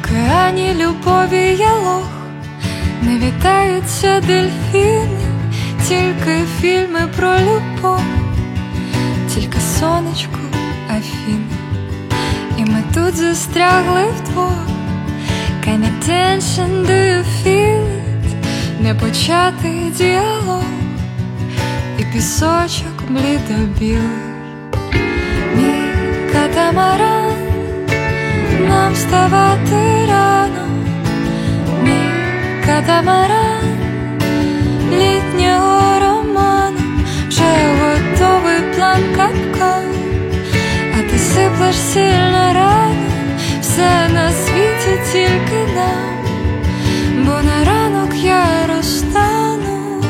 океані любові є лох, не вітаються дельфіни, тільки фільми про любов, тільки сонечко, Афіни. І ми тут застрягли вдвох. Can attention, do you feel it? Непочатий діалог і пісочок блідо-білий. Мій катамаран, нам вставати рано. Мій катамаран літнього роману. Вже готовий план капкан, а ти сиплеш сильно рано. Все на світі тільки нам, бо на ранок я розтану.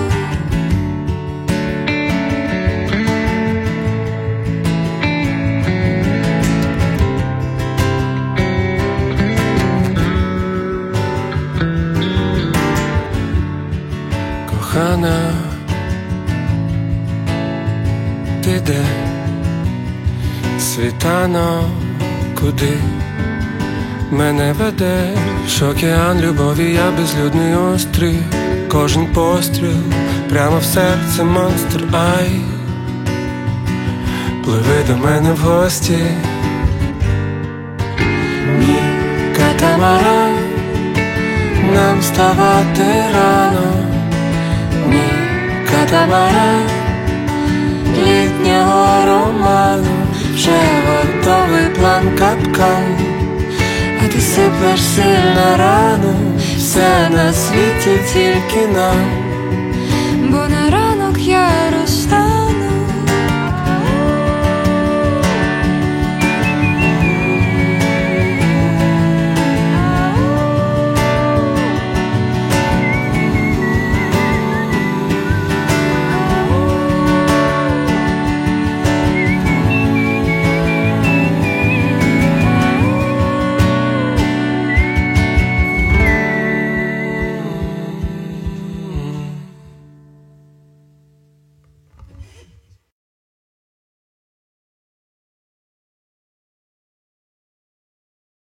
Кохана, ти де? Світанок, куди мене ведеш? Океан любові, я безлюдний острів. Кожен постріл прямо в серце монстр. Ай, пливи до мене в гості. Мій катамаран, нам вставати рано. Мій катамаран літнього роману. Вже готовий план капкан, а ти сиплеш сильно рано. Все на світі тільки нам,